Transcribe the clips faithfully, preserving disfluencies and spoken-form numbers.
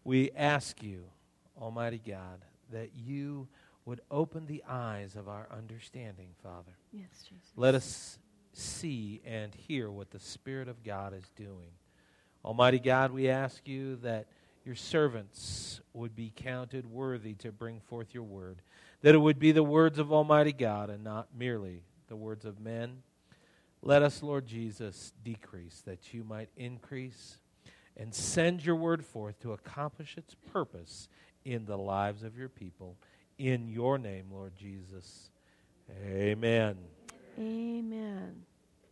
We ask you, Almighty God, that you would open the eyes of our understanding, Father. Yes, Jesus. Let us see and hear what the Spirit of God is doing. Almighty God, we ask you that your servants would be counted worthy to bring forth your word, that it would be the words of Almighty God and not merely the words of men. Let us, Lord Jesus, decrease that you might increase, and send your word forth to accomplish its purpose in the lives of your people. In your name, Lord Jesus. Amen. Amen.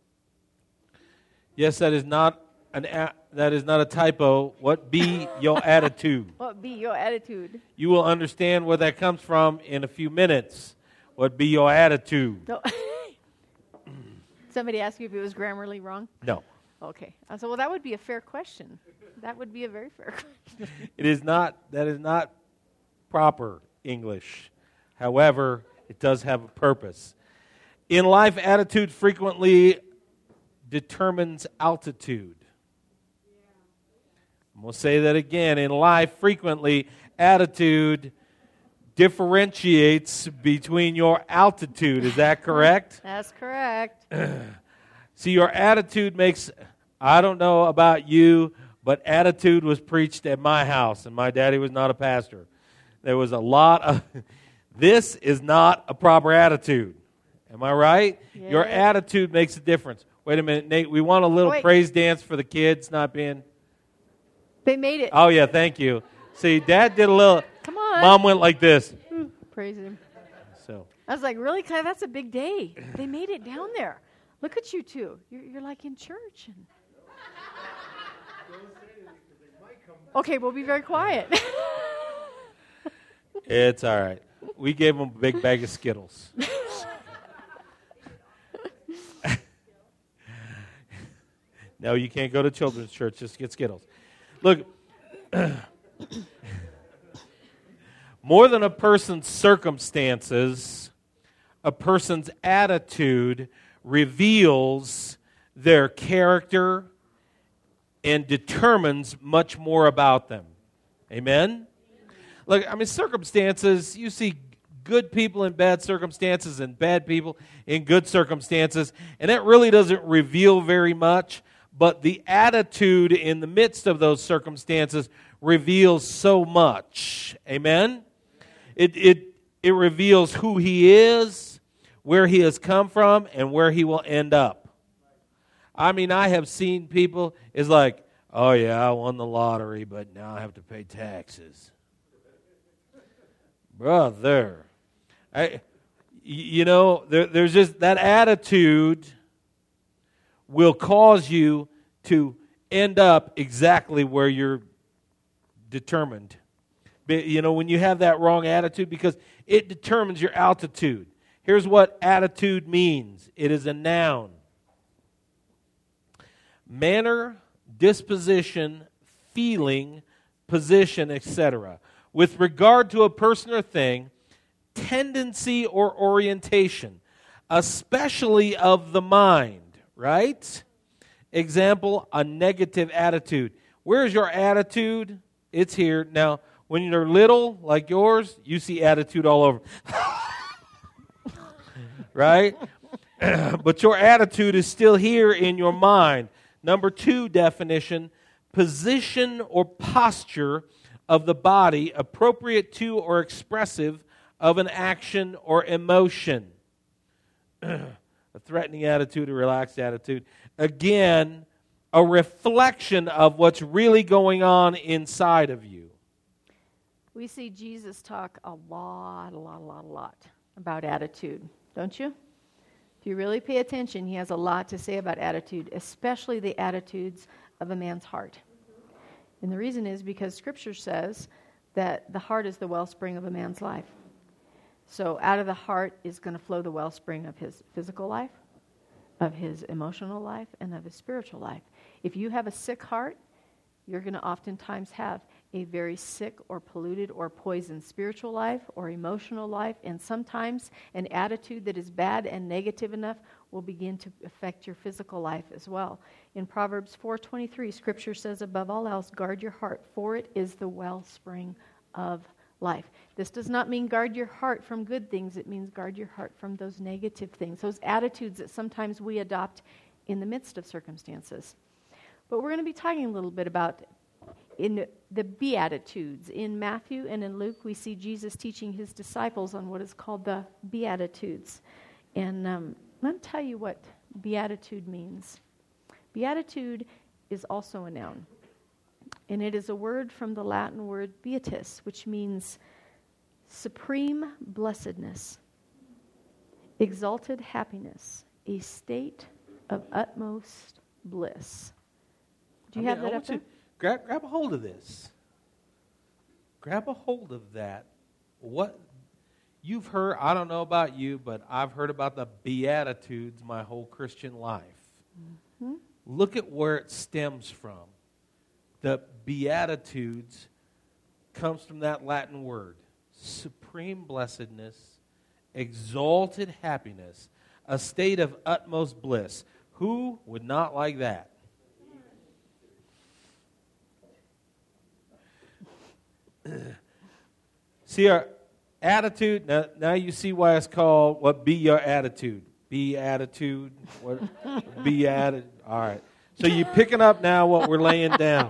Yes, that is not an a- that is not a typo. What be your attitude? What be your attitude? You will understand where that comes from in a few minutes. What be your attitude? No. Somebody asked you if it was grammarly wrong? No. Okay. I said, well, that would be a fair question. That would be a very fair question. It is not, that is not proper English. However, it does have a purpose. In life, attitude frequently determines altitude. I'm going to say that again. In life, frequently, attitude differentiates between your altitude. Is that correct? That's correct. See, your attitude makes, I don't know about you, but attitude was preached at my house, and my daddy was not a pastor. There was a lot of, this is not a proper attitude. Am I right? Yeah. Your attitude makes a difference. Wait a minute, Nate, we want a little Wait. praise dance for the kids not being... They made it. Oh, yeah, thank you. See, Dad did a little... Come on. Mom went like this. Ooh, praise him. So, I was like, really, Kai? That's a big day. They made it down there. Look at you two. You're, you're like in church. And... Okay, we'll be very quiet. it's all right. We gave them a big bag of Skittles. No, you can't go to children's church. Just get Skittles. Look, more than a person's circumstances, a person's attitude reveals their character and determines much more about them. Amen? Look, I mean, circumstances, you see good people in bad circumstances and bad people in good circumstances, and that really doesn't reveal very much. But the attitude in the midst of those circumstances reveals so much. Amen? It, it, it reveals who he is, where he has come from, and where he will end up. I mean, I have seen people, it's like, oh yeah, I won the lottery, but now I have to pay taxes. Brother. I, you know, there, there's just that attitude will cause you to end up exactly where you're determined. But, you know, when you have that wrong attitude, because it determines your altitude. Here's what attitude means. It is a noun. Manner, disposition, feeling, position, et cetera. With regard to a person or thing, tendency or orientation, especially of the mind. Right? Example, a negative attitude. Where's your attitude? It's here. Now, when you're little, like yours, you see attitude all over. Right? But your attitude is still here in your mind. Number two definition, position or posture of the body appropriate to or expressive of an action or emotion. A threatening attitude, a relaxed attitude. Again, a reflection of what's really going on inside of you. We see Jesus talk a lot, a lot, a lot, a lot about attitude, don't you? If you really pay attention, he has a lot to say about attitude, especially the attitudes of a man's heart. And the reason is because Scripture says that the heart is the wellspring of a man's life. So out of the heart is going to flow the wellspring of his physical life, of his emotional life, and of his spiritual life. If you have a sick heart, you're going to oftentimes have a very sick or polluted or poisoned spiritual life or emotional life, and sometimes an attitude that is bad and negative enough will begin to affect your physical life as well. In Proverbs four twenty-three, Scripture says, above all else, guard your heart, for it is the wellspring of life. This does not mean guard your heart from good things. It means guard your heart from those negative things, those attitudes that sometimes we adopt in the midst of circumstances. But we're going to be talking a little bit about in the Beatitudes. In Matthew and in Luke, we see Jesus teaching his disciples on what is called the Beatitudes. And um, let me tell you what beatitude means. Beatitude is also a noun. And it is a word from the Latin word beatus, which means supreme blessedness, exalted happiness, a state of utmost bliss. Do you I have mean, I that want up there? you- Grab, grab a hold of this. Grab a hold of that. What you've heard, I don't know about you, but I've heard about the Beatitudes my whole Christian life. Mm-hmm. Look at where it stems from. The Beatitudes comes from that Latin word, supreme blessedness, exalted happiness, a state of utmost bliss. Who would not like that? See, our attitude, now, now you see why it's called, what be your attitude? Be attitude? What? Be attitude. All right. So you're picking up now what we're laying down.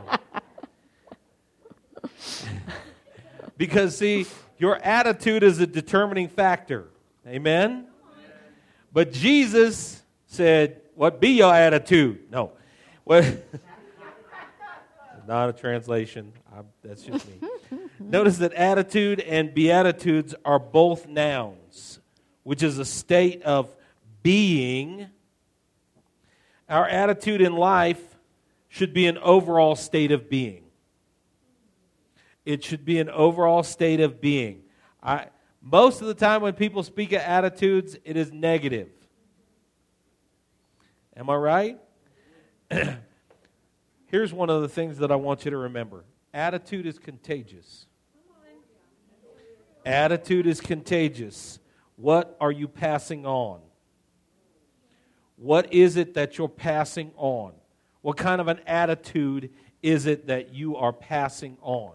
Because, see, your attitude is a determining factor. Amen? But Jesus said, what be your attitude? No. What? Not a translation. I'm, that's just me. Notice that attitude and beatitudes are both nouns, which is a state of being. Our attitude in life should be an overall state of being. It should be an overall state of being. I, most of the time when people speak of attitudes, it is negative. Am I right? Here's one of the things that I want you to remember. Attitude is contagious. Attitude is contagious. What are you passing on? What is it that you're passing on? What kind of an attitude is it that you are passing on?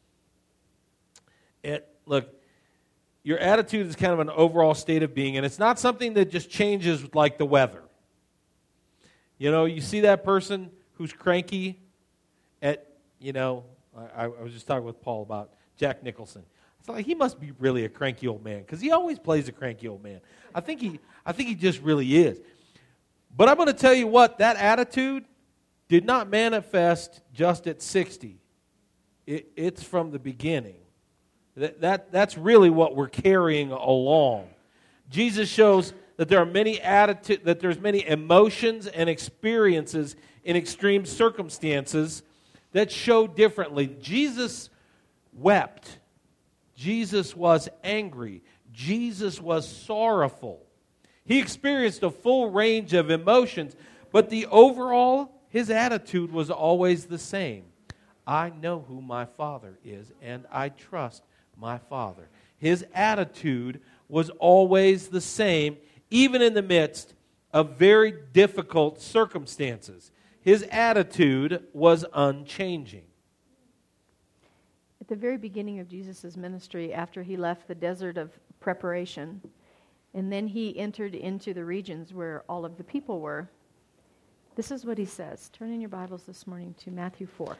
It, look, your attitude is kind of an overall state of being, and it's not something that just changes like the weather. You know, you see that person who's cranky at, you know, I, I was just talking with Paul about Jack Nicholson. It's like he must be really a cranky old man because he always plays a cranky old man. I think he, I think he just really is. But I'm going to tell you what, that attitude did not manifest just at sixty. It, it's from the beginning. That, that that's really what we're carrying along. Jesus shows that there are many attitude, that there's many emotions and experiences in extreme circumstances that show differently. Jesus wept. Jesus was angry. Jesus was sorrowful. He experienced a full range of emotions, but the overall, his attitude was always the same. I know who my Father is, and I trust my Father. His attitude was always the same, even in the midst of very difficult circumstances. His attitude was unchanging. At the very beginning of Jesus' ministry, after he left the desert of preparation, and then he entered into the regions where all of the people were, this is what he says. Turn in your Bibles this morning to Matthew four.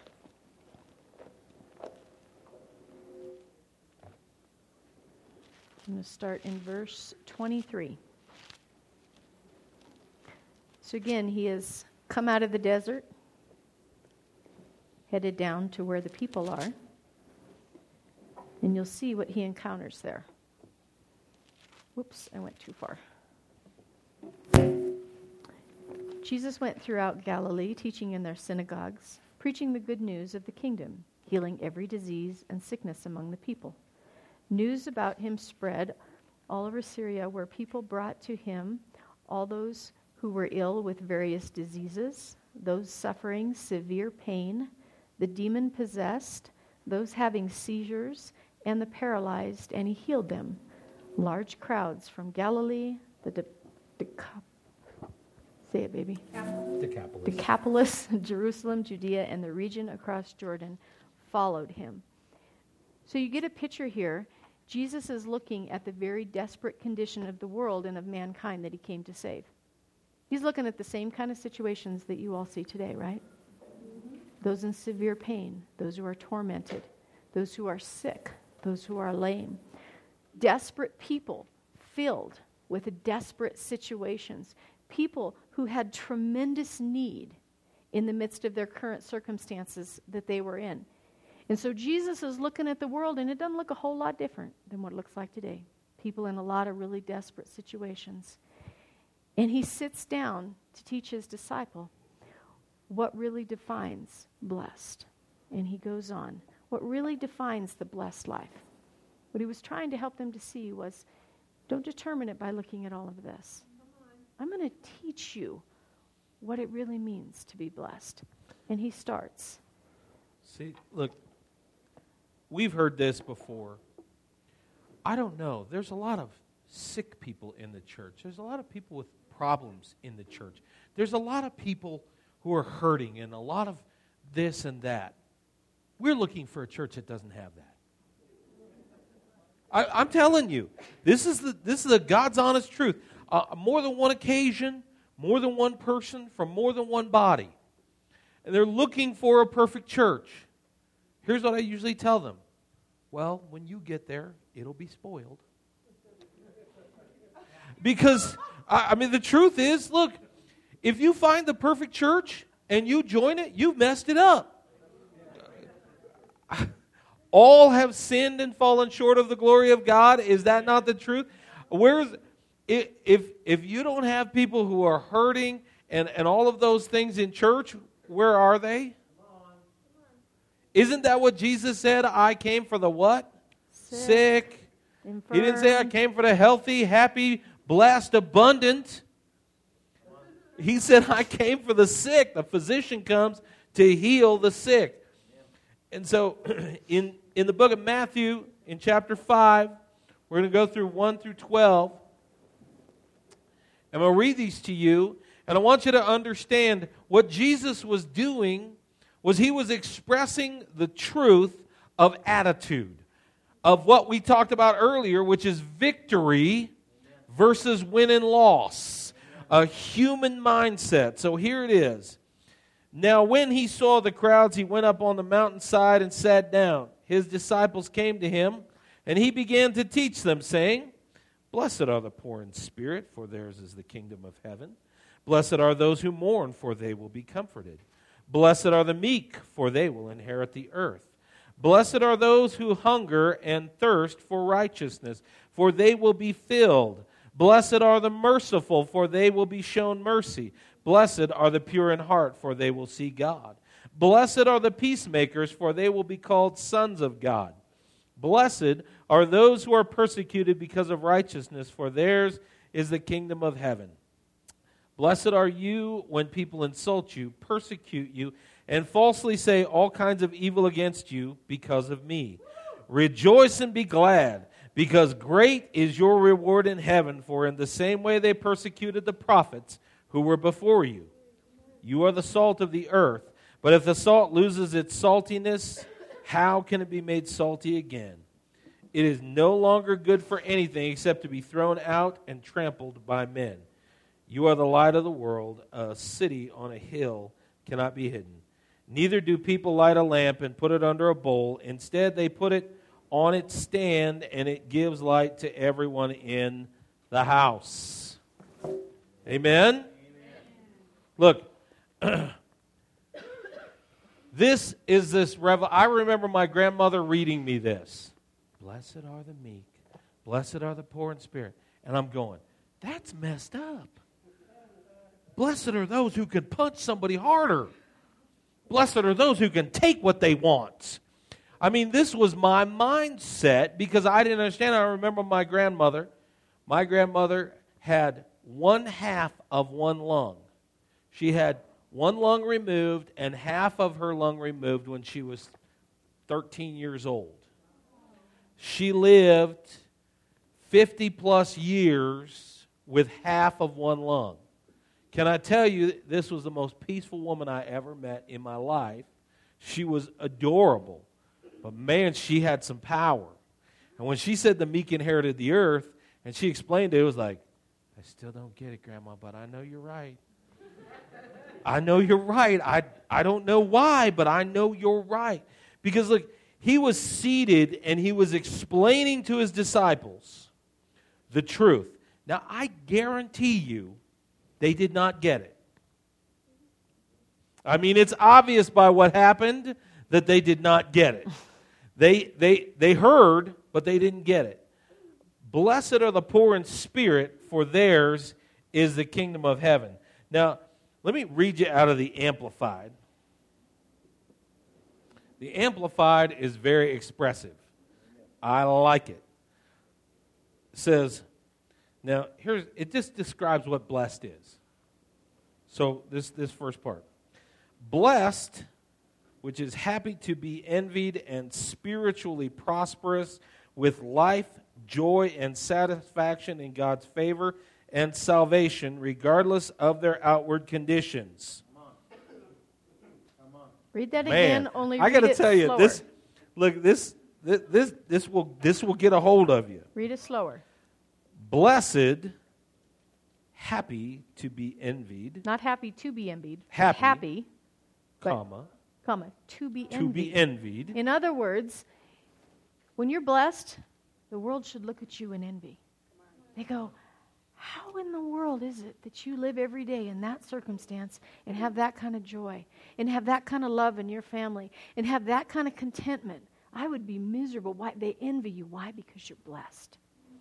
I'm going to start in verse twenty-three. So again, he has come out of the desert, headed down to where the people are, and you'll see what he encounters there. Whoops, I went too far. Jesus went throughout Galilee, teaching in their synagogues, preaching the good news of the kingdom, healing every disease and sickness among the people. News about him spread all over Syria, where people brought to him all those who were ill with various diseases, those suffering severe pain, the demon-possessed, those having seizures, and the paralyzed, and he healed them. Large crowds from Galilee, the De- Deca- say it, baby. Decapolis. Decapolis, Jerusalem, Judea, and the region across Jordan followed him. So you get a picture here. Jesus is looking at the very desperate condition of the world and of mankind that he came to save. He's looking at the same kind of situations that you all see today, right? Those in severe pain, those who are tormented, those who are sick, those who are lame. Desperate people filled with desperate situations. People who had tremendous need in the midst of their current circumstances that they were in. And so Jesus is looking at the world, and it doesn't look a whole lot different than what it looks like today. People in a lot of really desperate situations. And he sits down to teach his disciple what really defines blessed. And he goes on. What really defines the blessed life? What he was trying to help them to see was, don't determine it by looking at all of this. I'm going to teach you what it really means to be blessed. And he starts. See, look, we've heard this before. I don't know. There's a lot of sick people in the church. There's a lot of people with problems in the church. There's a lot of people who are hurting and a lot of this and that. We're looking for a church that doesn't have that. I, I'm telling you, this is the this is the God's honest truth. Uh, more than one occasion, more than one person, from more than one body. And they're looking for a perfect church. Here's what I usually tell them. Well, when you get there, it'll be spoiled. Because, I, I mean, the truth is, look, if you find the perfect church and you join it, you've messed it up. All have sinned and fallen short of the glory of God. Is that not the truth? Where's if if you don't have people who are hurting and, and all of those things in church, where are they? Isn't that what Jesus said? I came for the what? Sick. Sick. Infirm. He didn't say I came for the healthy, happy, blessed, abundant. He said I came for the sick. The physician comes to heal the sick. And so in, in the book of Matthew, in chapter five, we're going to go through one through twelve. I'm going to read these to you, and I want you to understand what Jesus was doing was he was expressing the truth of attitude, of what we talked about earlier, which is victory versus win and loss, a human mindset. So here it is. Now when he saw the crowds, he went up on the mountainside and sat down. His disciples came to him, and he began to teach them, saying, Blessed are the poor in spirit, for theirs is the kingdom of heaven. Blessed are those who mourn, for they will be comforted. Blessed are the meek, for they will inherit the earth. Blessed are those who hunger and thirst for righteousness, for they will be filled. Blessed are the merciful, for they will be shown mercy. Blessed are the pure in heart, for they will see God. Blessed are the peacemakers, for they will be called sons of God. Blessed are those who are persecuted because of righteousness, for theirs is the kingdom of heaven. Blessed are you when people insult you, persecute you, and falsely say all kinds of evil against you because of me. Rejoice and be glad, because great is your reward in heaven, for in the same way they persecuted the prophets who were before you. You are the salt of the earth, but if the salt loses its saltiness, how can it be made salty again? It is no longer good for anything except to be thrown out and trampled by men. You are the light of the world. A city on a hill cannot be hidden. Neither do people light a lamp and put it under a bowl. Instead, they put it on its stand, and it gives light to everyone in the house. Amen? Amen. Look, this is this revel. I remember my grandmother reading me this. Blessed are the meek. Blessed are the poor in spirit. And I'm going, that's messed up. Blessed are those who can punch somebody harder. Blessed are those who can take what they want. I mean, this was my mindset because I didn't understand. I remember my grandmother. My grandmother had one half of one lung. She had one lung removed and half of her lung removed when she was thirteen years old. She lived fifty plus years with half of one lung. Can I tell you, this was the most peaceful woman I ever met in my life. She was adorable, but man, she had some power. And when she said the meek inherited the earth, and she explained it, it was like, I still don't get it, Grandma, but I know you're right. I know you're right. I, I don't know why, but I know you're right. Because look, he was seated and he was explaining to his disciples the truth. Now, I guarantee you, they did not get it. I mean, it's obvious by what happened that they did not get it. They, they, they heard, but they didn't get it. Blessed are the poor in spirit, for theirs is the kingdom of heaven. Now, let me read you out of the Amplified. The Amplified is very expressive. I like it. It says, now, here's it just describes what blessed is. So, this, this first part. Blessed, which is happy to be envied and spiritually prosperous, with life, joy, and satisfaction in God's favor and salvation, regardless of their outward conditions. Come on. Come on. Read that Man, again. Only I got to tell you, slower. this. Look, this, this, this, this will, this will get a hold of you. Read it slower. Blessed, happy to be envied. Not happy to be envied. Happy, happy comma, comma, to be envied. to be envied. In other words, when you're blessed, the world should look at you in envy. They go, how in the world is it that you live every day in that circumstance and have that kind of joy and have that kind of love in your family and have that kind of contentment? I would be miserable. Why? They envy you. Why? Because you're blessed.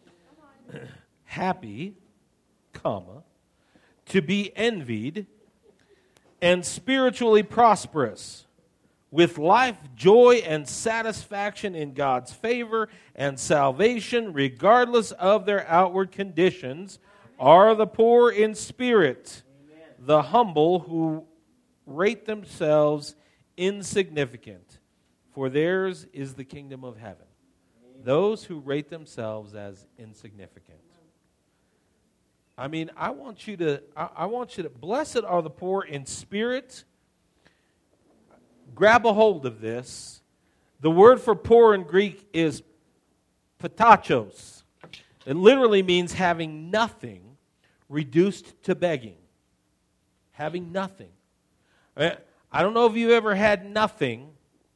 Happy, comma, to be envied and spiritually prosperous, with life, joy, and satisfaction in God's favor and salvation, regardless of their outward conditions, are the poor in spirit, Amen. The humble who rate themselves insignificant, for theirs is the kingdom of heaven. Amen. Those who rate themselves as insignificant. I mean, I want you to, I, I want you to, blessed are the poor in spirit. Grab a hold of this. The word for poor in Greek is patachos. It literally means having nothing, reduced to begging. Having nothing. I don't know if you ever had nothing,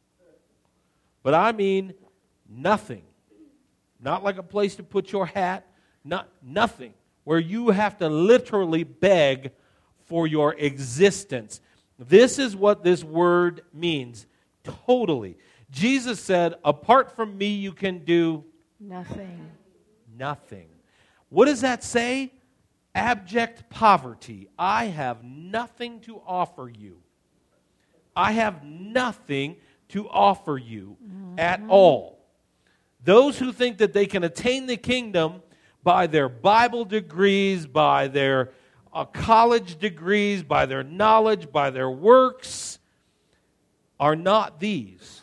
but I mean nothing. Not like a place to put your hat, not nothing. Where you have to literally beg for your existence. This is what this word means, totally. Jesus said, apart from me, you can do nothing. Nothing. What does that say? Abject poverty. I have nothing to offer you. I have nothing to offer you mm-hmm. at all. Those who think that they can attain the kingdom by their Bible degrees, by their Uh, college degrees, by their knowledge, by their works, are not these.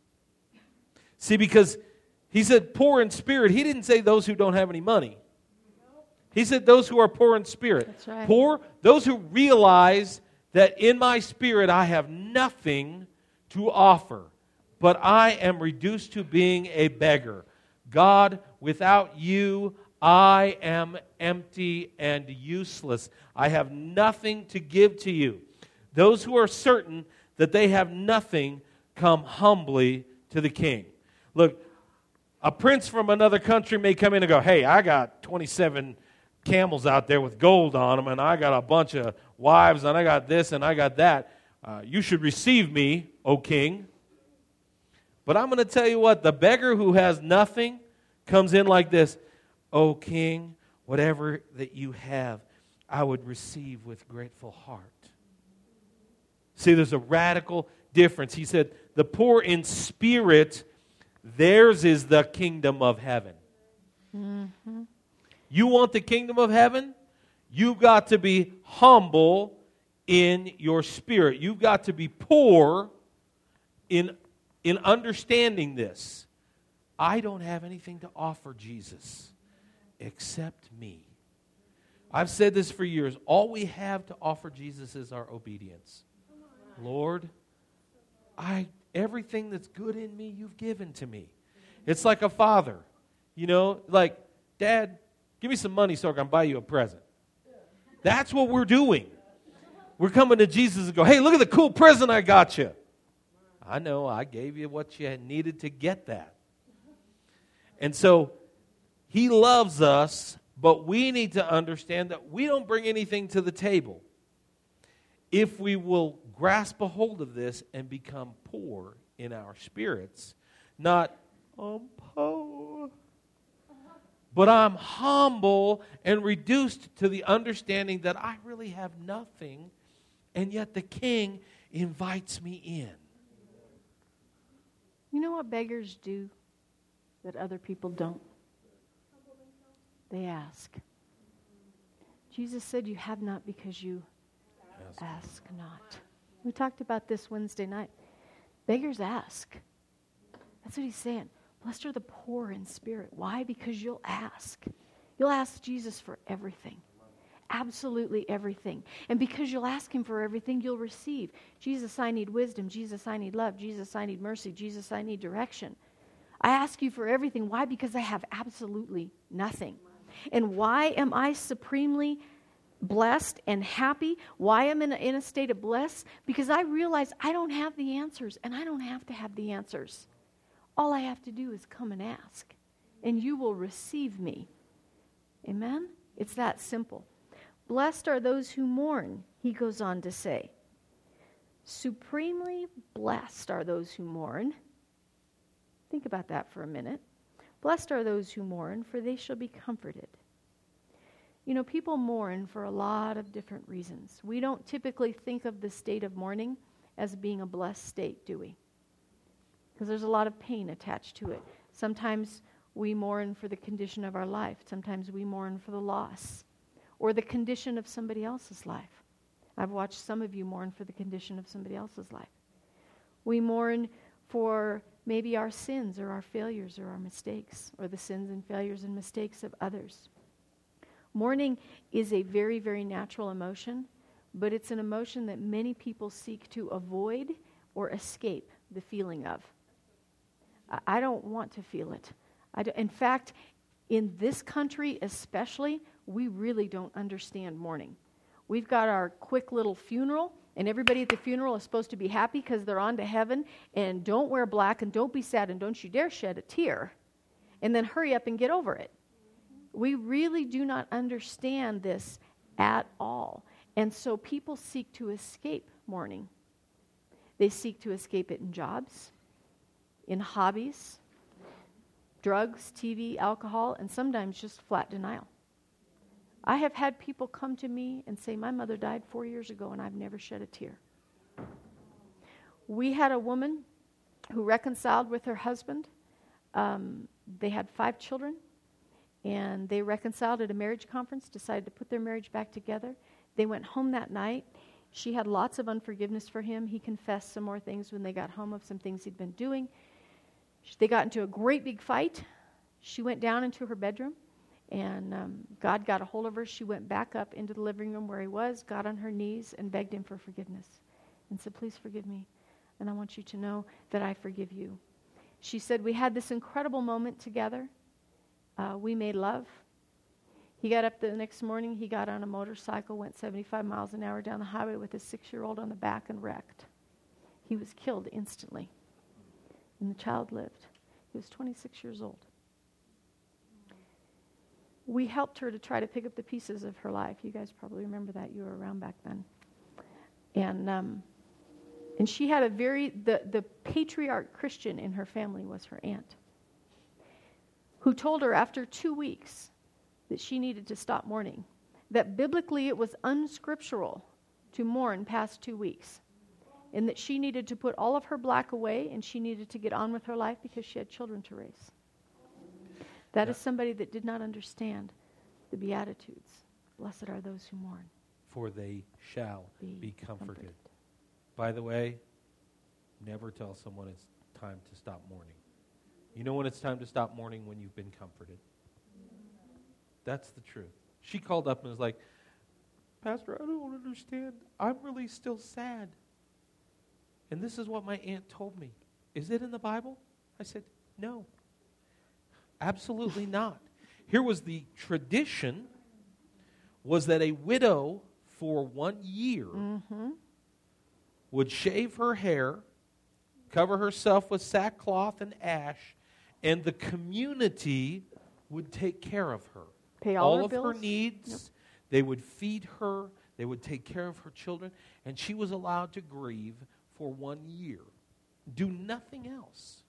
See, because he said poor in spirit. He didn't say those who don't have any money. He said those who are poor in spirit. That's right. Poor, those who realize that in my spirit I have nothing to offer, but I am reduced to being a beggar. God, without you, I am empty and useless. I have nothing to give to you. Those who are certain that they have nothing come humbly to the king. Look, a prince from another country may come in and go, hey, I got twenty-seven camels out there with gold on them, and I got a bunch of wives, and I got this, and I got that. Uh, you should receive me, O king. But I'm going to tell you what, the beggar who has nothing comes in like this. O king, whatever that you have, I would receive with grateful heart. See, there's a radical difference. He said, the poor in spirit, theirs is the kingdom of heaven. Mm-hmm. You want the kingdom of heaven? You've got to be humble in your spirit. You've got to be poor in in understanding this, I don't have anything to offer Jesus except me. I've said this for years. All we have to offer Jesus is our obedience. Lord, I everything that's good in me, you've given to me. It's like a father, you know, like, Dad, give me some money so I can buy you a present. That's what we're doing. We're coming to Jesus and go, hey, look at the cool present I got you. I know, I gave you what you needed to get that. And so, He loves us, but we need to understand that we don't bring anything to the table. If we will grasp a hold of this and become poor in our spirits, not, I'm poor, but I'm humble and reduced to the understanding that I really have nothing, and yet the King invites me in. You know what beggars do that other people don't? They ask. Jesus said, you have not because you ask, ask not. We talked about this Wednesday night. Beggars ask. That's what He's saying. Blessed are the poor in spirit. Why? Because you'll ask. You'll ask Jesus for everything. Absolutely everything. And because you'll ask Him for everything, you'll receive. Jesus, I need wisdom. Jesus, I need love. Jesus, I need mercy. Jesus, I need direction. I ask you for everything. Why? Because I have absolutely nothing. And why am I supremely blessed and happy? Why am I in a, in a state of bliss? Because I realize I don't have the answers, and I don't have to have the answers. All I have to do is come and ask, and you will receive me. Amen? It's that simple. Blessed are those who mourn, he goes on to say. Supremely blessed are those who mourn. Think about that for a minute. Blessed are those who mourn, for they shall be comforted. You know, people mourn for a lot of different reasons. We don't typically think of the state of mourning as being a blessed state, do we? Because there's a lot of pain attached to it. Sometimes we mourn for the condition of our life. Sometimes we mourn for the loss or the condition of somebody else's life. I've watched some of you mourn for the condition of somebody else's life. We mourn for maybe our sins or our failures or our mistakes or the sins and failures and mistakes of others. Mourning is a very, very natural emotion, but it's an emotion that many people seek to avoid or escape the feeling of. I don't want to feel it. I do, in fact, in this country especially, we really don't understand mourning. We've got our quick little funeral, and everybody at the funeral is supposed to be happy because they're on to heaven, and don't wear black, and don't be sad, and don't you dare shed a tear, and then hurry up and get over it. We really do not understand this at all. And so people seek to escape mourning. They seek to escape it in jobs, in hobbies, drugs, T V, alcohol, and sometimes just flat denial. I have had people come to me and say, my mother died four years ago and I've never shed a tear. We had a woman who reconciled with her husband. Um, they had five children, and they reconciled at a marriage conference, decided to put their marriage back together. They went home that night. She had lots of unforgiveness for him. He confessed some more things when they got home of some things he'd been doing. They got into a great big fight. She went down into her bedroom, and um, God got a hold of her. She went back up into the living room where he was, got on her knees, and begged him for forgiveness and said, please forgive me, and I want you to know that I forgive you. She said, we had this incredible moment together. Uh, we made love. He got up the next morning. He got on a motorcycle, went seventy-five miles an hour down the highway with his six-year-old on the back and wrecked. He was killed instantly. And the child lived. He was twenty-six years old. We helped her to try to pick up the pieces of her life. You guys probably remember that. You were around back then. And um, and she had a very, the, the patriarch Christian in her family was her aunt, who told her after two weeks that she needed to stop mourning, that biblically it was unscriptural to mourn past two weeks, and that she needed to put all of her black away and she needed to get on with her life because she had children to raise. That yeah. is somebody that did not understand the Beatitudes. Blessed are those who mourn, for they shall be, be comforted. comforted. By the way, never tell someone it's time to stop mourning. You know when it's time to stop mourning? When you've been comforted. That's the truth. She called up and was like, Pastor, I don't understand. I'm really still sad. And this is what my aunt told me. Is it in the Bible? I said, no. Absolutely not. Here was the tradition, was that a widow for one year Mm-hmm. would shave her hair, cover herself with sackcloth and ash, and the community would take care of her. Pay all, all her of bills? her needs. Yep. They would feed her. They would take care of her children. And she was allowed to grieve for one year. Do nothing else.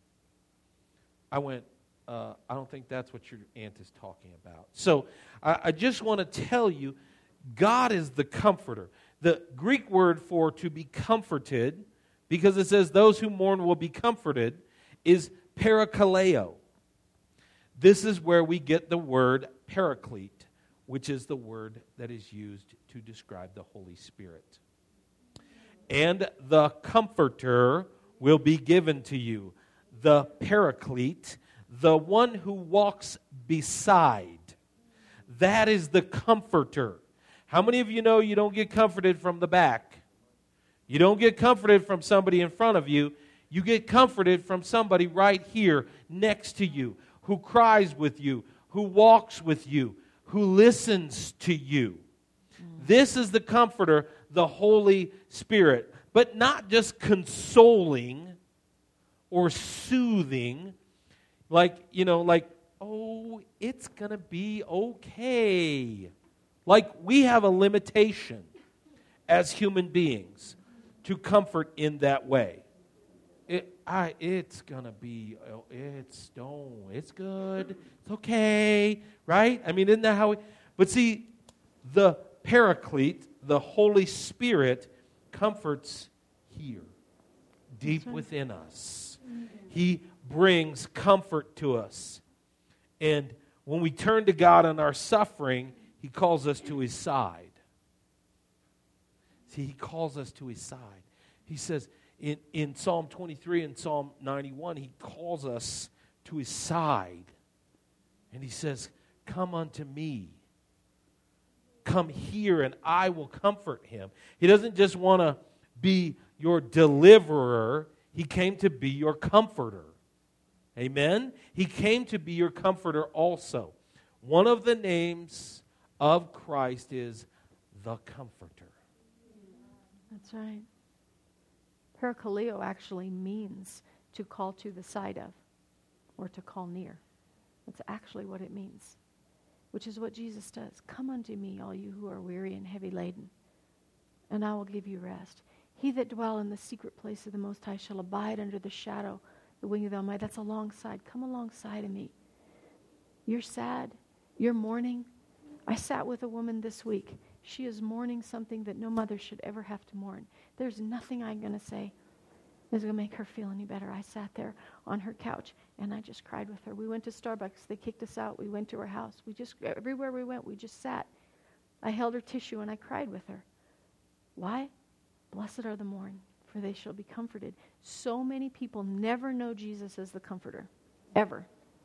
I went, uh, I don't think that's what your aunt is talking about. So I, I just want to tell you, God is the comforter. The Greek word for to be comforted, because it says those who mourn will be comforted, is parakaleo. This is where we get the word paraclete, which is the word that is used to describe the Holy Spirit. And the comforter will be given to you, the paraclete, the one who walks beside. That is the comforter. How many of you know you don't get comforted from the back? You don't get comforted from somebody in front of you. You get comforted from somebody right here next to you, who cries with you, who walks with you, who listens to you. Mm. This is the comforter, the Holy Spirit. But not just consoling or soothing, like, you know, like, oh, it's going to be okay. Like we have a limitation as human beings to comfort in that way. It, I, it's going to be, it's, don't, it's good, it's okay, right? I mean, isn't that how we, but see, the Paraclete, the Holy Spirit, comforts here, deep right. within us. Mm-hmm. He brings comfort to us. And when we turn to God in our suffering, He calls us to His side. See, He calls us to His side. He says in, in Psalm twenty-three and Psalm ninety-one, He calls us to His side. And He says, come unto me. Come here and I will comfort him. He doesn't just want to be your deliverer. He came to be your comforter. Amen? He came to be your comforter also. One of the names of Christ is the Comforter. That's right. Parakaleo actually means to call to the side of or to call near. That's actually what it means, which is what Jesus does. Come unto me, all you who are weary and heavy laden, and I will give you rest. He that dwell in the secret place of the Most High shall abide under the shadow, the wing of the Almighty. That's alongside. Come alongside of me. You're sad. You're mourning. I sat with a woman this week. She is mourning something that no mother should ever have to mourn. There's nothing I'm going to say that's going to make her feel any better. I sat there on her couch, and I just cried with her. We went to Starbucks. They kicked us out. We went to her house. We just, everywhere we went, we just sat. I held her tissue, and I cried with her. Why? Blessed are the mourn, for they shall be comforted. So many people never know Jesus as the comforter, ever,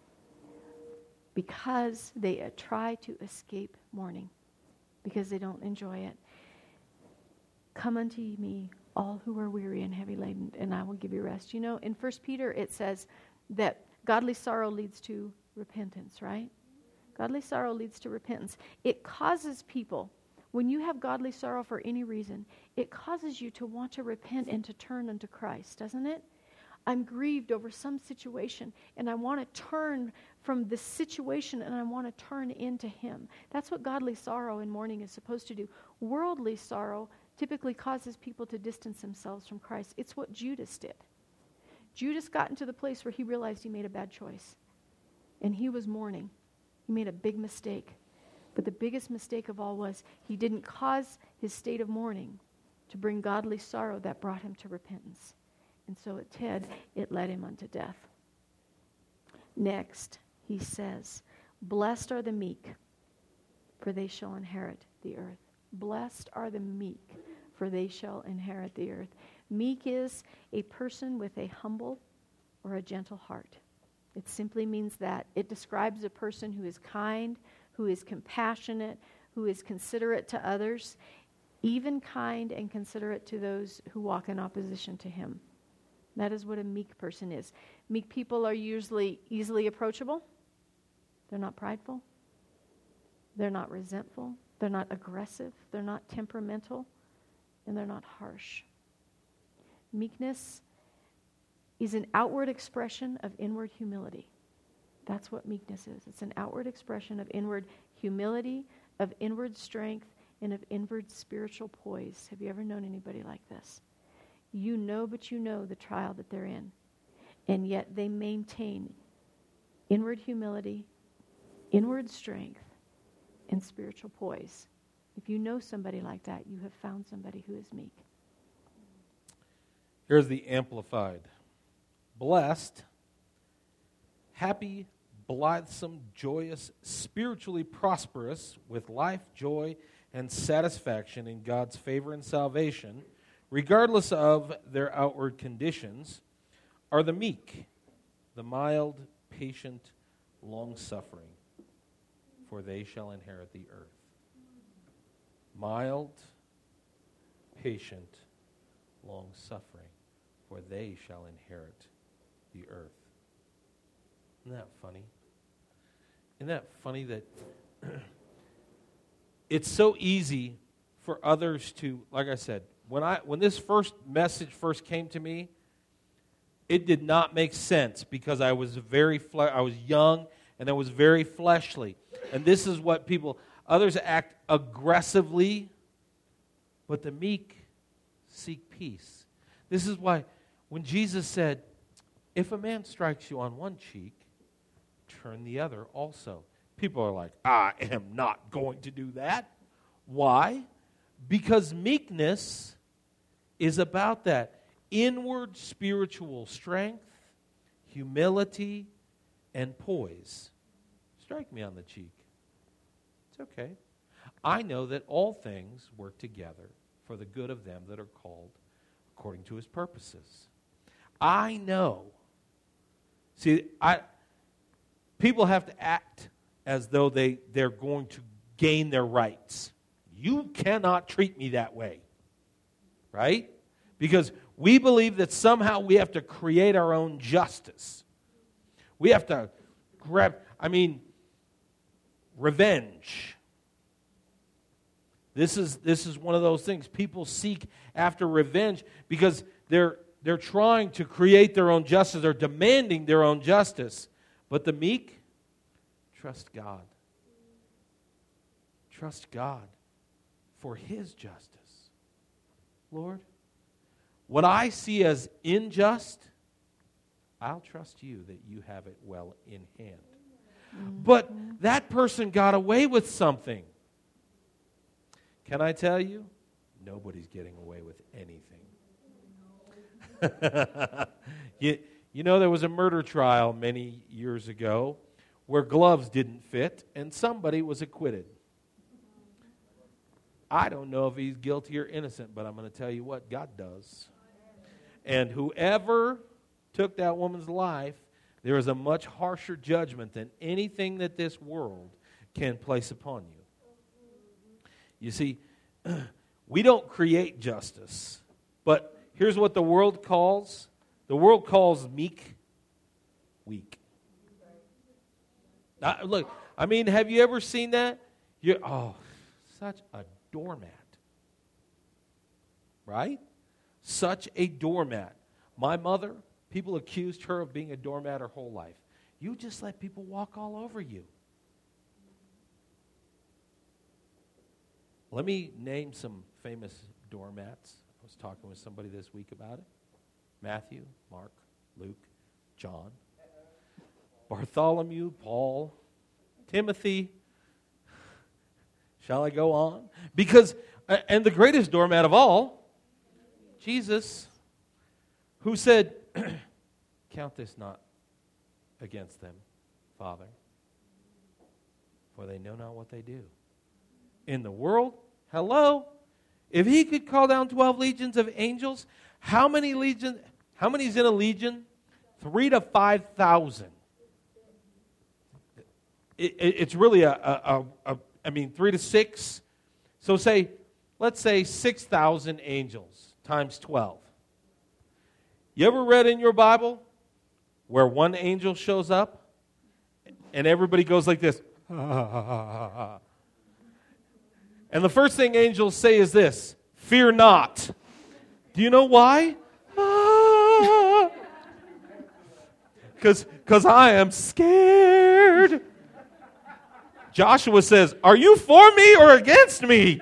because they uh, try to escape mourning, because they don't enjoy it. Come unto me, all who are weary and heavy laden, and I will give you rest. You know, in First Peter it says that godly sorrow leads to repentance, right? Godly sorrow leads to repentance. It causes people, when you have godly sorrow for any reason, it causes you to want to repent and to turn unto Christ, doesn't it? I'm grieved over some situation, and I want to turn from this situation, and I want to turn into Him. That's what godly sorrow and mourning is supposed to do. Worldly sorrow typically causes people to distance themselves from Christ. It's what Judas did. Judas got into the place where he realized he made a bad choice, and he was mourning. He made a big mistake. But the biggest mistake of all was he didn't cause his state of mourning to bring godly sorrow that brought him to repentance. And so at Ted, it led him unto death. Next, he says, blessed are the meek, for they shall inherit the earth. Blessed are the meek, for they shall inherit the earth. Meek is a person with a humble or a gentle heart. It simply means that. It describes a person who is kind, who is compassionate, who is considerate to others, even kind and considerate to those who walk in opposition to him. That is what a meek person is. Meek people are usually easily approachable. They're not prideful. They're not resentful. They're not aggressive. They're not temperamental. And they're not harsh. Meekness is an outward expression of inward humility. That's what meekness is. It's an outward expression of inward humility, of inward strength, and of inward spiritual poise. Have you ever known anybody like this? You know, but you know the trial that they're in. And yet they maintain inward humility, inward strength, and spiritual poise. If you know somebody like that, you have found somebody who is meek. Here's the Amplified. Blessed, happy, blithesome, joyous, spiritually prosperous, with life, joy, and satisfaction in God's favor and salvation, regardless of their outward conditions, are the meek, the mild, patient, long-suffering, for they shall inherit the earth. Mild, patient, long-suffering, for they shall inherit the earth. Isn't that funny? Isn't that funny that it's so easy for others to, like I said, when I when this first message first came to me, it did not make sense because I was very fle- I was young and I was very fleshly. And this is what people, others act aggressively, but the meek seek peace. This is why when Jesus said, if a man strikes you on one cheek, turn the other also. People are like, I am not going to do that. Why? Because meekness is about that inward spiritual strength, humility, and poise. Strike me on the cheek. It's okay. I know that all things work together for the good of them that are called according to his purposes. I know. See, I people have to act as though they, they're going to gain their rights. You cannot treat me that way. Right? Because we believe that somehow we have to create our own justice. We have to grab, I mean, revenge. This is this is one of those things. People seek after revenge because they're they're trying to create their own justice. They're demanding their own justice. But the meek, trust God. Trust God for his justice. Lord, what I see as unjust, I'll trust you that you have it well in hand. Mm-hmm. But that person got away with something. Can I tell you? Nobody's getting away with anything. you, you know, there was a murder trial many years ago where gloves didn't fit and somebody was acquitted. I don't know if he's guilty or innocent, but I'm going to tell you what, God does. And whoever took that woman's life, there is a much harsher judgment than anything that this world can place upon you. You see, we don't create justice, but here's what the world calls. The world calls meek weak. Now, look, I mean, have you ever seen that? You're, oh, such a doormat. Right? Such a doormat. My mother, people accused her of being a doormat her whole life. You just let people walk all over you. Let me name some famous doormats. I was talking with somebody this week about it. Matthew, Mark, Luke, John, Bartholomew, Paul, Timothy. Shall I go on? Because, and the greatest doormat of all, Jesus, who said, count this not against them, Father, for they know not what they do. In the world, hello, if he could call down twelve legions of angels, how many legions, how many is in a legion? Three to five thousand. It, it, it's really a, a, a, a, I mean, three to six. So say, let's say six thousand angels times twelve. You ever read in your Bible where one angel shows up and everybody goes like this? And the first thing angels say is this: fear not. Do you know why? Because because I am scared. Joshua says, are you for me or against me?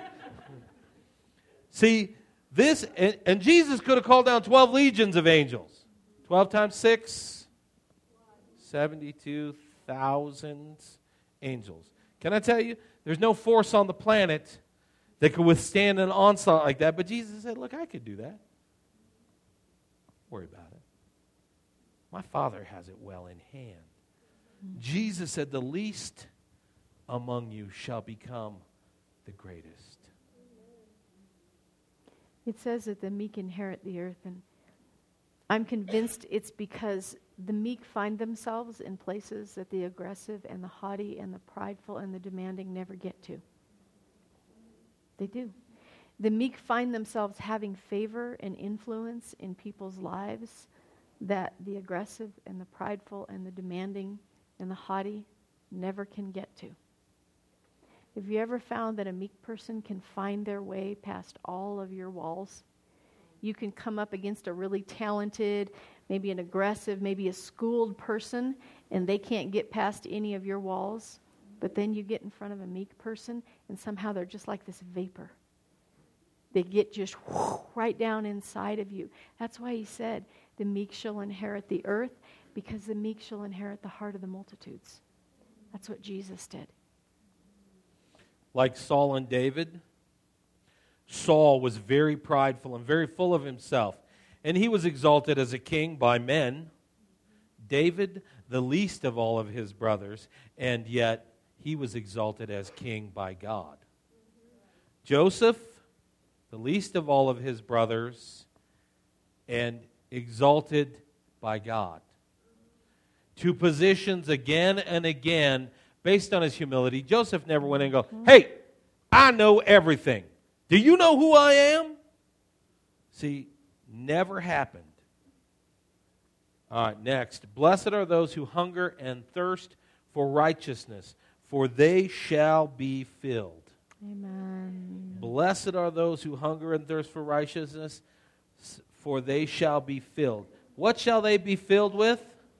See, this, and, and Jesus could have called down twelve legions of angels. twelve times six, seventy-two thousand angels. Can I tell you, there's no force on the planet that could withstand an onslaught like that. But Jesus said, look, I could do that. Don't worry about it. My Father has it well in hand. Mm-hmm. Jesus said, the least among you shall become the greatest. It says that the meek inherit the earth, and I'm convinced it's because the meek find themselves in places that the aggressive and the haughty and the prideful and the demanding never get to. They do. The meek find themselves having favor and influence in people's lives that the aggressive and the prideful and the demanding and the haughty never can get to. Have you ever found that a meek person can find their way past all of your walls? You can come up against a really talented, maybe an aggressive, maybe a schooled person, and they can't get past any of your walls. But then you get in front of a meek person, and somehow they're just like this vapor. They get just whoosh, right down inside of you. That's why he said, the meek shall inherit the earth, because the meek shall inherit the heart of the multitudes. That's what Jesus did. Like Saul and David, Saul was very prideful and very full of himself. And he was exalted as a king by men. David, the least of all of his brothers, and yet he was exalted as king by God. Joseph, the least of all of his brothers, and exalted by God. To positions again and again based on his humility. Joseph never went in and go, hey, I know everything. Do you know who I am? See, never happened. All right, next. Blessed are those who hunger and thirst for righteousness, for they shall be filled. Amen. Blessed are those who hunger and thirst for righteousness, for they shall be filled. What shall they be filled with?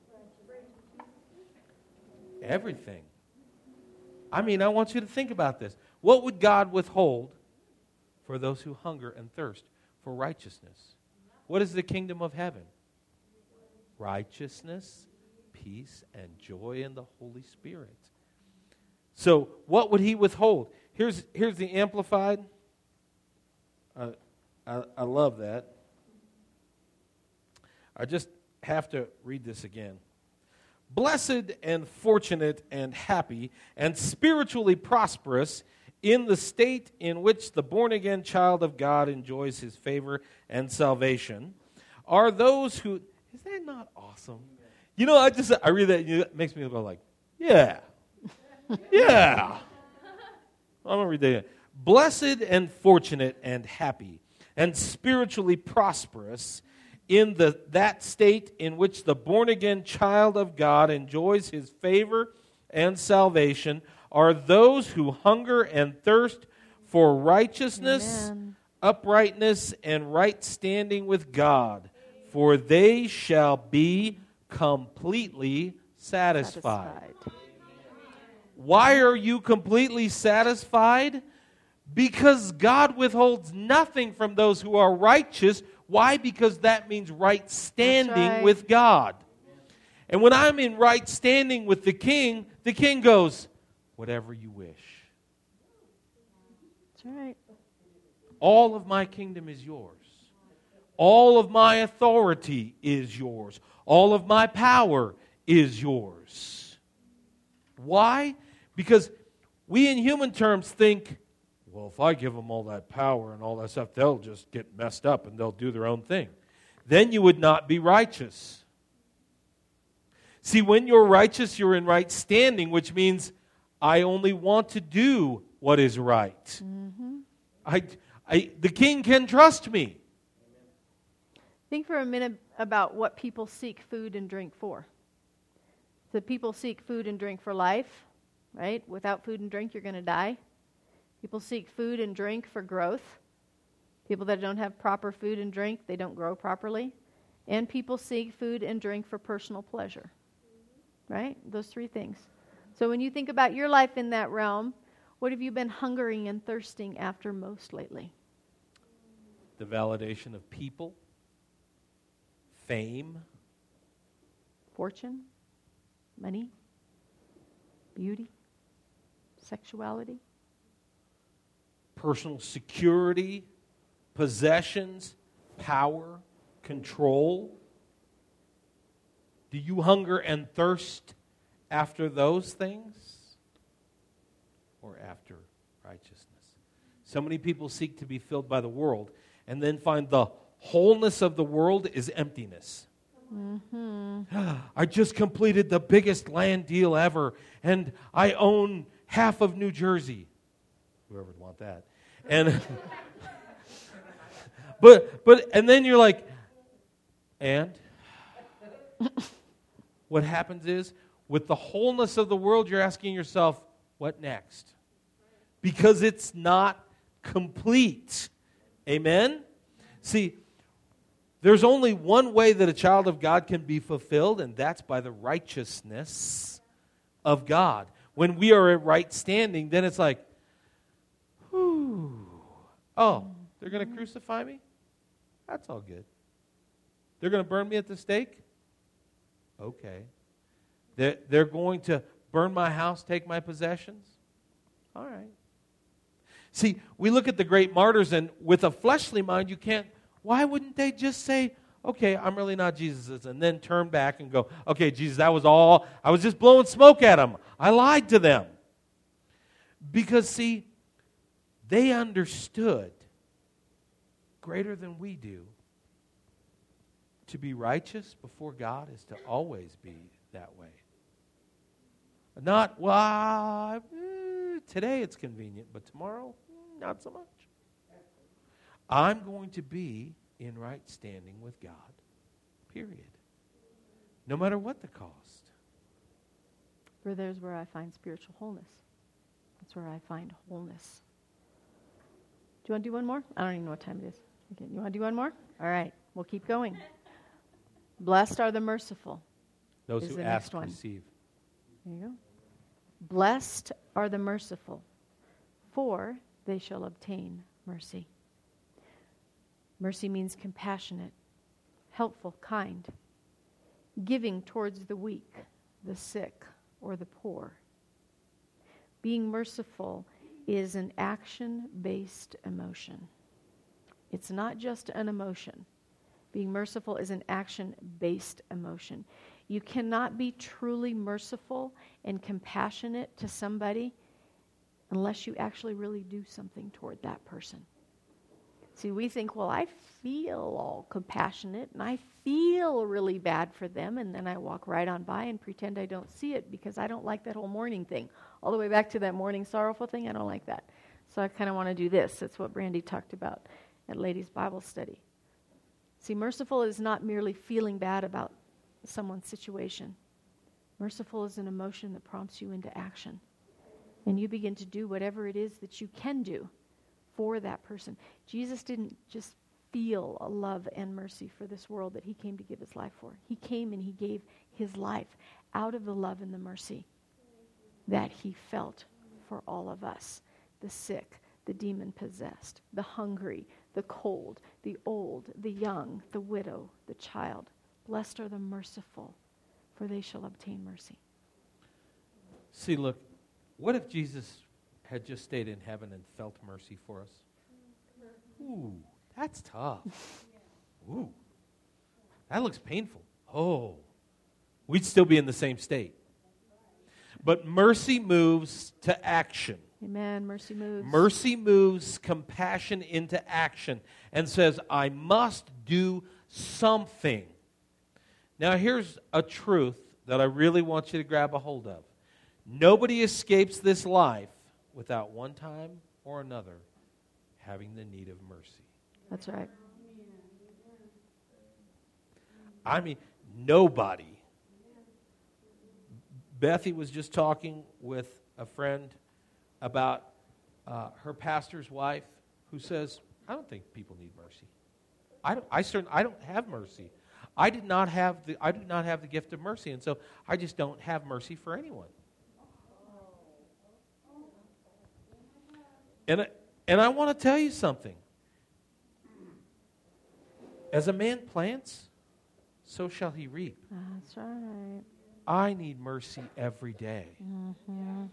Everything. I mean, I want you to think about this. What would God withhold for those who hunger and thirst for righteousness? What is the kingdom of heaven? Righteousness, peace, and joy in the Holy Spirit. So, what would he withhold? Here's, here's the Amplified. Uh, I, I love that. I just have to read this again. Blessed and fortunate and happy and spiritually prosperous in the state in which the born-again child of God enjoys his favor and salvation are those who... Is that not awesome? You know, I just, I read that, and it makes me go like, yeah, yeah. I'm going to read that again. Blessed and fortunate and happy and spiritually prosperous in the that state in which the born-again child of God enjoys his favor and salvation are those who hunger and thirst for righteousness, Amen. Uprightness, and right standing with God, for they shall be completely satisfied. satisfied. Why are you completely satisfied? Because God withholds nothing from those who are righteous. Why? Because that means right standing right. with God. And when I'm in right standing with the king, the king goes, whatever you wish. That's right. All of my kingdom is yours. All of my authority is yours. All of my power is yours. Why? Because we in human terms think, well, if I give them all that power and all that stuff, they'll just get messed up and they'll do their own thing. Then you would not be righteous. See, when you're righteous, you're in right standing, which means I only want to do what is right. Mm-hmm. I, I, the king can trust me. Think for a minute about what people seek food and drink for. So people seek food and drink for life, right? Without food and drink, you're going to die. People seek food and drink for growth. People that don't have proper food and drink, they don't grow properly. And people seek food and drink for personal pleasure, right? Those three things. So when you think about your life in that realm, what have you been hungering and thirsting after most lately? The validation of people, fame, fortune, money, beauty, sexuality, personal security, possessions, power, control. Do you hunger and thirst after those things or after righteousness? So many people seek to be filled by the world and then find the wholeness of the world is emptiness. Mm-hmm. I just completed the biggest land deal ever, and I own half of New Jersey. Whoever would want that. And but but and then you're like, and what happens is, with the wholeness of the world, you're asking yourself, what next? Because it's not complete. Amen? See, there's only one way that a child of God can be fulfilled, and that's by the righteousness of God. When we are at right standing, then it's like, whew, oh, they're going to crucify me? That's all good. They're going to burn me at the stake? Okay. They're, they're going to burn my house, take my possessions? All right. See, we look at the great martyrs, and with a fleshly mind, you can't, why wouldn't they just say, okay, I'm really not Jesus's, and then turn back and go, okay, Jesus, that was all, I was just blowing smoke at them. I lied to them. Because, see, they understood greater than we do. To be righteous before God is to always be that way. Not, well, eh, today it's convenient, but tomorrow, not so much. I'm going to be in right standing with God, period. No matter what the cost. For there's where I find spiritual wholeness. That's where I find wholeness. Do you want to do one more? I don't even know what time it is. Okay, you want to do one more? All right, we'll keep going. Blessed are the merciful. Those who ask, receive. There you go. Blessed are the merciful, for they shall obtain mercy. Mercy means compassionate, helpful, kind, giving towards the weak, the sick, or the poor. Being merciful is an action-based emotion. It's not just an emotion. Being merciful is an action-based emotion. You cannot be truly merciful and compassionate to somebody unless you actually really do something toward that person. See, we think, well, I feel all compassionate and I feel really bad for them, and then I walk right on by and pretend I don't see it because I don't like that whole mourning thing. All the way back to that mourning sorrowful thing, I don't like that. So I kind of want to do this. That's what Brandy talked about at Ladies' Bible Study. See, merciful is not merely feeling bad about someone's situation. Merciful is an emotion that prompts you into action. And you begin to do whatever it is that you can do for that person. Jesus didn't just feel a love and mercy for this world that he came to give his life for. He came and he gave his life out of the love and the mercy that he felt for all of us. The sick, the demon-possessed, the hungry, the cold, the old, the young, the widow, the child. Blessed are the merciful, for they shall obtain mercy. See, look, what if Jesus had just stayed in heaven and felt mercy for us? Ooh, that's tough. Ooh, that looks painful. Oh, we'd still be in the same state. But mercy moves to action. Amen. Mercy moves. Mercy moves compassion into action and says, I must do something. Now, here's a truth that I really want you to grab a hold of. Nobody escapes this life without one time or another having the need of mercy. That's right. I mean, nobody. Bethy was just talking with a friend about uh, her pastor's wife who says, I don't think people need mercy. I don't, I, certain, I don't have mercy. I did not have the I do not have the gift of mercy, and so I just don't have mercy for anyone. And I, and I want to tell you something. As a man plants, so shall he reap. That's right. I need mercy every day. Mm-hmm.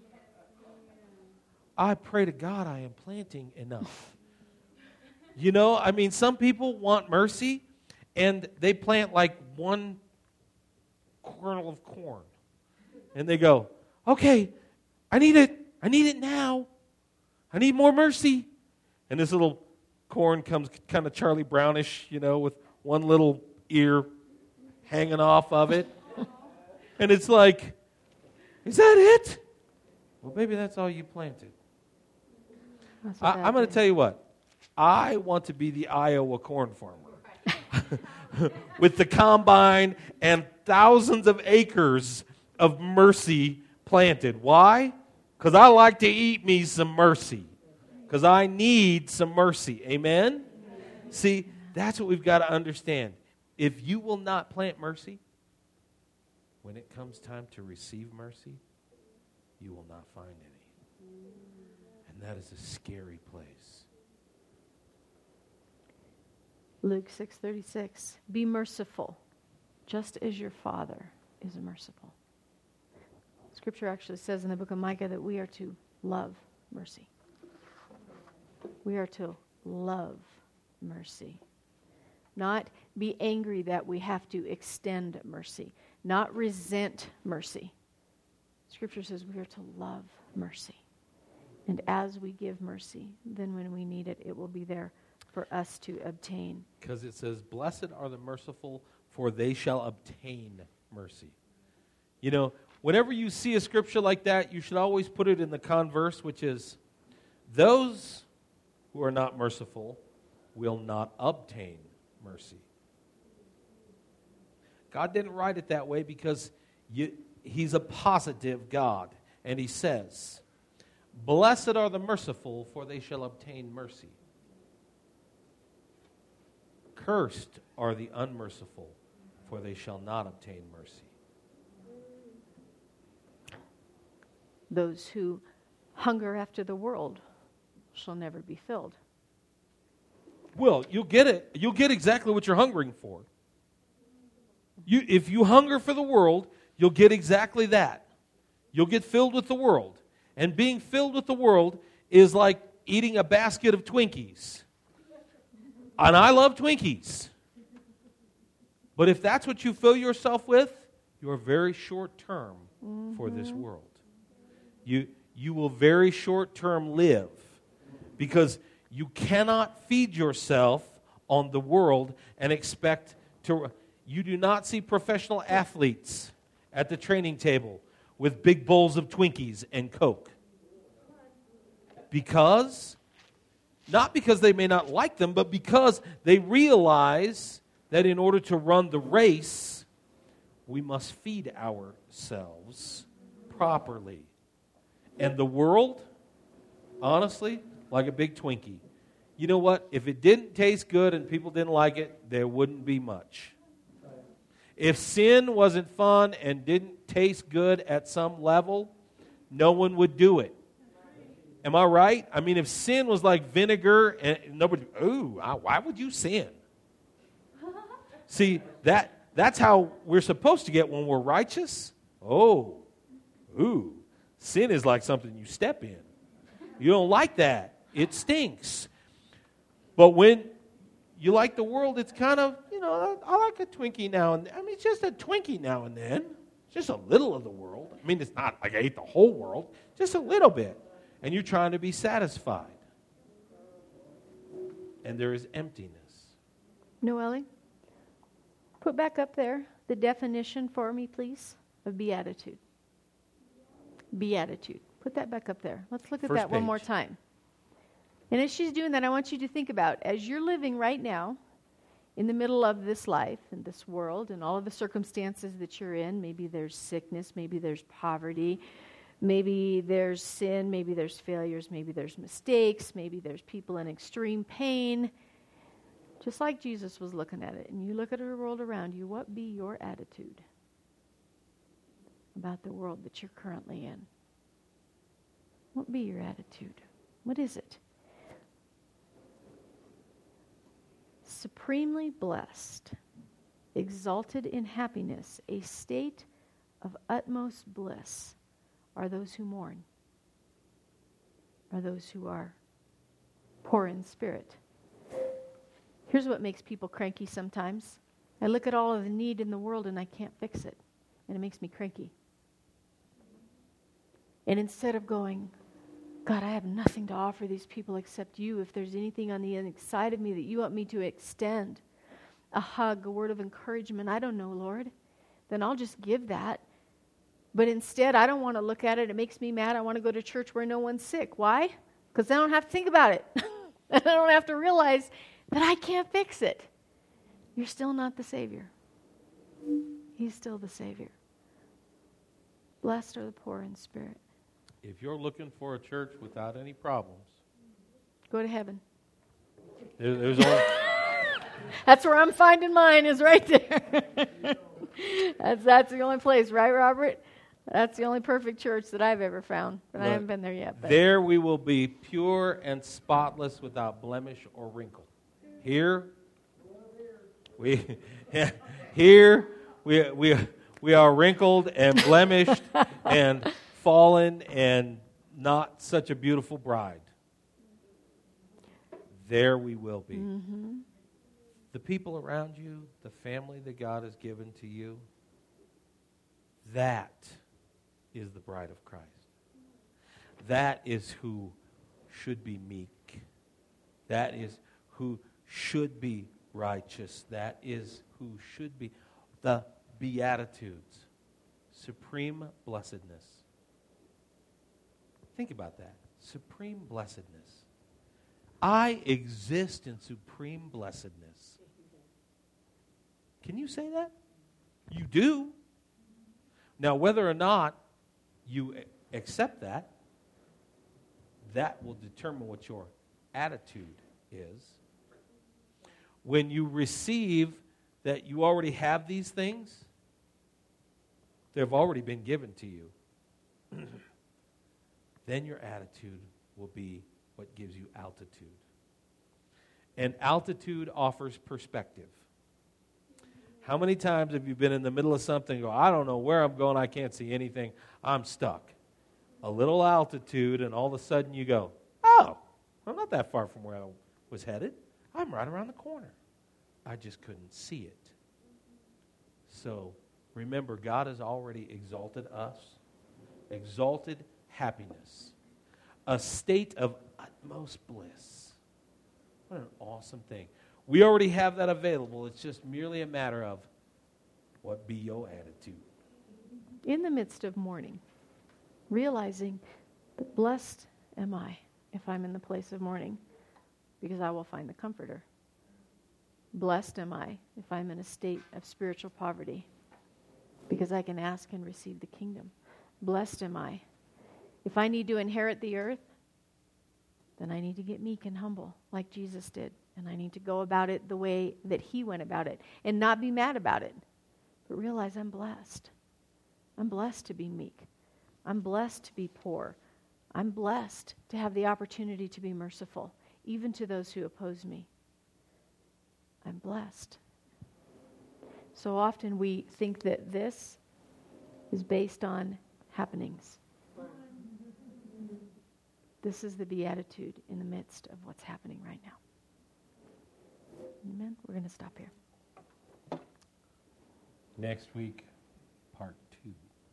I pray to God I am planting enough. You know, I mean, some people want mercy, and they plant like one kernel of corn. And they go, okay, I need it. I need it now. I need more mercy. And this little corn comes kind of Charlie Brownish, you know, with one little ear hanging off of it. And it's like, is that it? Well, maybe that's all you planted. I, I'm going to tell you what. I want to be the Iowa corn farmer with the combine and thousands of acres of mercy planted. Why? Because I like to eat me some mercy. Because I need some mercy. Amen? See, that's what we've got to understand. If you will not plant mercy, when it comes time to receive mercy, you will not find any. And that is a scary place. Luke six thirty-six. Be merciful, just as your Father is merciful. Scripture actually says in the book of Micah that we are to love mercy. We are to love mercy. Not be angry that we have to extend mercy. Not resent mercy. Scripture says we are to love mercy. And as we give mercy, then when we need it, it will be there for us to obtain. Because it says, blessed are the merciful, for they shall obtain mercy. You know, whenever you see a scripture like that, you should always put it in the converse, which is, those who are not merciful will not obtain mercy. God didn't write it that way because you, He's a positive God. And He says, blessed are the merciful, for they shall obtain mercy. Cursed are the unmerciful, for they shall not obtain mercy. Those who hunger after the world shall never be filled. Well, you'll get it. You'll get exactly what you're hungering for. You, if you hunger for the world, you'll get exactly that. You'll get filled with the world. And being filled with the world is like eating a basket of Twinkies. And I love Twinkies. But if that's what you fill yourself with, you're very short term mm-hmm. for this world. You, you will very short term live because you cannot feed yourself on the world and expect to... You do not see professional athletes at the training table with big bowls of Twinkies and Coke. Because, not because they may not like them, but because they realize that in order to run the race, we must feed ourselves properly. And the world, honestly, like a big Twinkie. You know what? If it didn't taste good and people didn't like it, there wouldn't be much. If sin wasn't fun and didn't taste good at some level, no one would do it. Am I right? I mean, if sin was like vinegar and nobody, ooh, why would you sin? See, that that's how we're supposed to get when we're righteous. Oh, ooh, sin is like something you step in. You don't like that. It stinks. But when you like the world, it's kind of, you know, I like a Twinkie now and then. I mean, it's just a Twinkie now and then. It's just a little of the world. I mean, it's not like I ate the whole world, just a little bit. And you're trying to be satisfied. And there is emptiness. Noelle, put back up there the definition for me, please, of beatitude. Beatitude. Put that back up there. Let's look at First that one page. more time. And as she's doing that, I want you to think about, as you're living right now, in the middle of this life and this world and all of the circumstances that you're in, maybe there's sickness, maybe there's poverty, maybe there's sin, maybe there's failures, maybe there's mistakes, maybe there's people in extreme pain. Just like Jesus was looking at it, and you look at the world around you, what be your attitude about the world that you're currently in? What be your attitude? What is it? Supremely blessed, exalted in happiness, a state of utmost bliss are those who mourn, are those who are poor in spirit. Here's what makes people cranky sometimes. I look at all of the need in the world and I can't fix it, and it makes me cranky. And instead of going, God, I have nothing to offer these people except you. If there's anything on the inside of me that you want me to extend, a hug, a word of encouragement, I don't know, Lord, then I'll just give that. But instead, I don't want to look at it. It makes me mad. I want to go to church where no one's sick. Why? Because I don't have to think about it. And I don't have to realize that I can't fix it. You're still not the Savior. He's still the Savior. Blessed are the poor in spirit. If you're looking for a church without any problems, Go to heaven. there, there's only That's where I'm finding mine, is right there. that's that's the only place, right, Robert? That's the only perfect church that I've ever found. But I Look, haven't been there yet. But. There we will be pure and spotless without blemish or wrinkle. Here, we here we we we are wrinkled and blemished and fallen and not such a beautiful bride. There we will be. Mm-hmm. The people around you, the family that God has given to you, that is the bride of Christ. That is who should be meek. That is who should be righteous. That is who should be the Beatitudes. Supreme blessedness. Think about that. Supreme blessedness. I exist in supreme blessedness. Can you say that? You do. Now, whether or not you accept that, that will determine what your attitude is. When you receive that you already have these things, they've already been given to you, then your attitude will be what gives you altitude. And altitude offers perspective. How many times have you been in the middle of something and go, I don't know where I'm going, I can't see anything, I'm stuck. A little altitude and all of a sudden you go, oh, I'm not that far from where I was headed. I'm right around the corner. I just couldn't see it. So remember, God has already exalted us. Exalted happiness. A state of utmost bliss. What an awesome thing. We already have that available. It's just merely a matter of what be your attitude. In the midst of mourning, realizing that blessed am I if I'm in the place of mourning, because I will find the Comforter. Blessed am I if I'm in a state of spiritual poverty, because I can ask and receive the kingdom. Blessed am I if I need to inherit the earth, then I need to get meek and humble like Jesus did. And I need to go about it the way that he went about it and not be mad about it, but realize I'm blessed. I'm blessed to be meek. I'm blessed to be poor. I'm blessed to have the opportunity to be merciful, even to those who oppose me. I'm blessed. So often we think that this is based on happenings. This is the beatitude in the midst of what's happening right now. Amen. We're going to stop here. Next week, part two.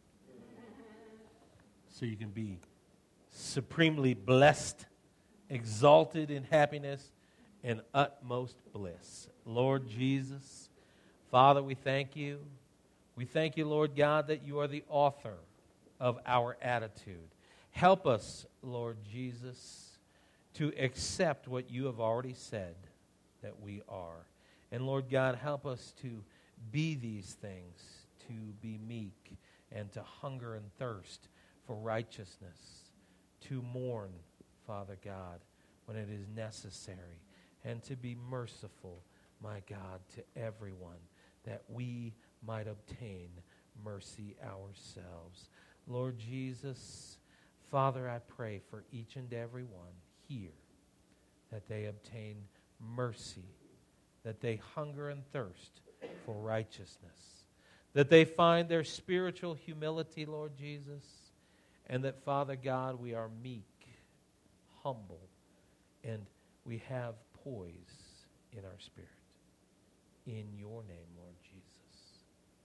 So you can be supremely blessed, exalted in happiness, and utmost bliss. Lord Jesus, Father, we thank you We thank you, Lord God, that you are the author of our attitude. Help us, Lord Jesus, to accept what you have already said that we are. And Lord God, help us to be these things, to be meek and to hunger and thirst for righteousness, to mourn, Father God, when it is necessary, and to be merciful, my God, to everyone, that we might obtain mercy ourselves. Lord Jesus, Father, I pray for each and every one here that they obtain mercy, that they hunger and thirst for righteousness, that they find their spiritual humility, Lord Jesus, and that, Father God, we are meek, humble, and we have poise in our spirit. In your name, Lord Jesus.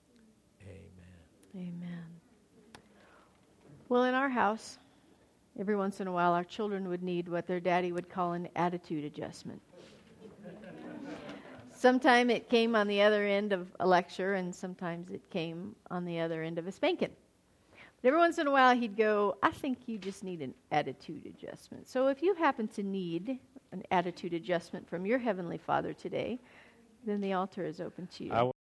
Amen. Amen. Well, in our house, every once in a while, our children would need what their daddy would call an attitude adjustment. Sometimes it came on the other end of a lecture, and sometimes it came on the other end of a spanking. But every once in a while, he'd go, I think you just need an attitude adjustment. So if you happen to need an attitude adjustment from your Heavenly Father today, then the altar is open to you. I